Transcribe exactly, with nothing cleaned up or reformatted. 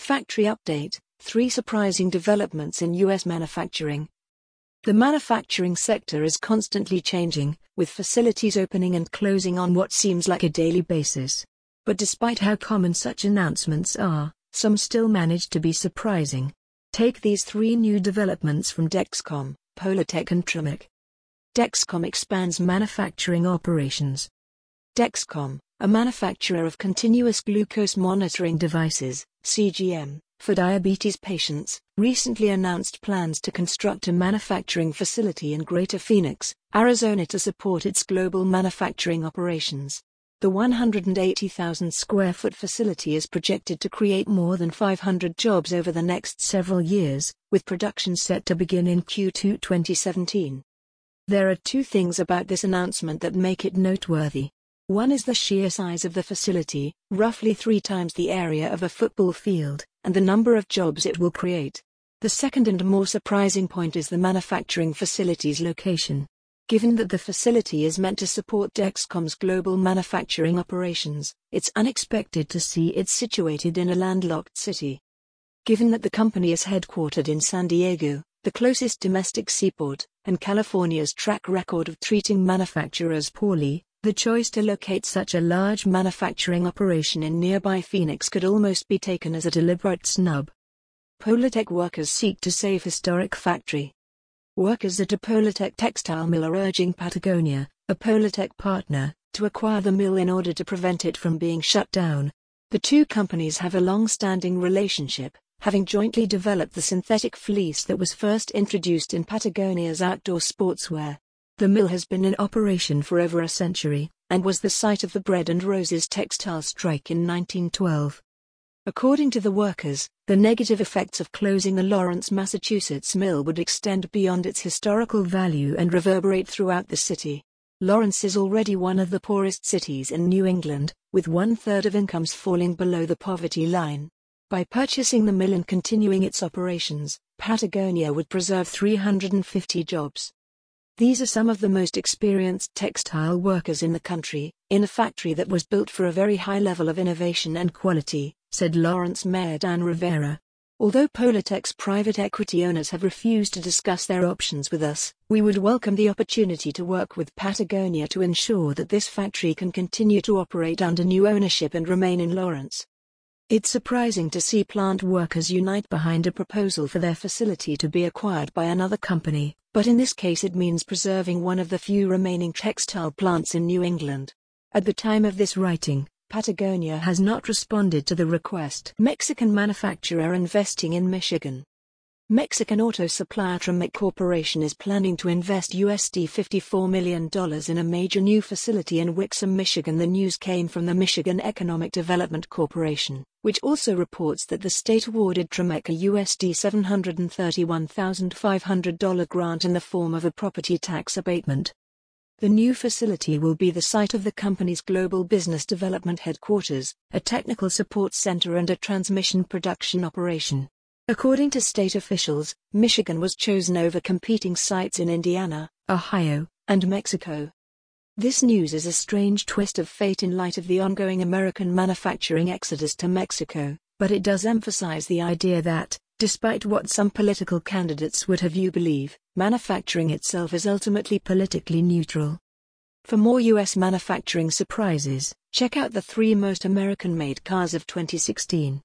Factory update: three surprising developments in U S manufacturing. The manufacturing sector is constantly changing, with facilities opening and closing on what seems like a daily basis. But despite how common such announcements are, some still manage to be surprising. Take these three new developments from Dexcom, Polartec and Tremec. Dexcom expands manufacturing operations. Dexcom, a manufacturer of continuous glucose monitoring devices, C G M, for diabetes patients, recently announced plans to construct a manufacturing facility in Greater Phoenix, Arizona to support its global manufacturing operations. The one hundred eighty thousand square foot facility is projected to create more than five hundred jobs over the next several years, with production set to begin in Q two twenty seventeen. There are two things about this announcement that make it noteworthy. One is the sheer size of the facility, roughly three times the area of a football field, and the number of jobs it will create. The second and more surprising point is the manufacturing facility's location. Given that the facility is meant to support Dexcom's global manufacturing operations, it's unexpected to see it situated in a landlocked city. Given that the company is headquartered in San Diego, the closest domestic seaport, and California's track record of treating manufacturers poorly, the choice to locate such a large manufacturing operation in nearby Phoenix could almost be taken as a deliberate snub. Polartec workers seek to save historic factory. Workers at a Polartec textile mill are urging Patagonia, a Polartec partner, to acquire the mill in order to prevent it from being shut down. The two companies have a long-standing relationship, having jointly developed the synthetic fleece that was first introduced in Patagonia's outdoor sportswear. The mill has been in operation for over a century, and was the site of the Bread and Roses textile strike in nineteen twelve. According to the workers, the negative effects of closing the Lawrence, Massachusetts mill would extend beyond its historical value and reverberate throughout the city. Lawrence is already one of the poorest cities in New England, with one-third of incomes falling below the poverty line. By purchasing the mill and continuing its operations, Patagonia would preserve three hundred fifty jobs. These are some of the most experienced textile workers in the country, in a factory that was built for a very high level of innovation and quality, said Lawrence Mayor Dan Rivera. Although Polartec's private equity owners have refused to discuss their options with us, we would welcome the opportunity to work with Patagonia to ensure that this factory can continue to operate under new ownership and remain in Lawrence. It's surprising to see plant workers unite behind a proposal for their facility to be acquired by another company, but in this case it means preserving one of the few remaining textile plants in New England. At the time of this writing, Patagonia has not responded to the request. Mexican manufacturer investing in Michigan. Mexican auto supplier Tremec Corporation is planning to invest U S D fifty-four million dollars in a major new facility in Wixom, Michigan. The news came from the Michigan Economic Development Corporation, which also reports that the state awarded Tremec a U S D seven hundred thirty-one thousand five hundred dollars grant in the form of a property tax abatement. The new facility will be the site of the company's global business development headquarters, a technical support center and a transmission production operation. According to state officials, Michigan was chosen over competing sites in Indiana, Ohio, and Mexico. This news is a strange twist of fate in light of the ongoing American manufacturing exodus to Mexico, but it does emphasize the idea that, despite what some political candidates would have you believe, manufacturing itself is ultimately politically neutral. For more U S manufacturing surprises, check out the three most American-made cars of twenty sixteen.